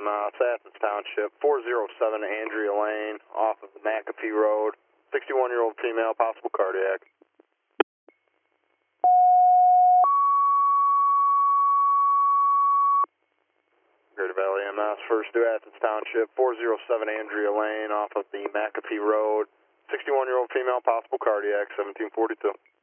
EMS, Athens Township, 407 Andrea Lane, off of the McAfee Road, 61-year-old female, possible cardiac. Greater Valley EMS, first to Athens Township, 407 Andrea Lane, off of the McAfee Road, 61-year-old female, possible cardiac, 1742.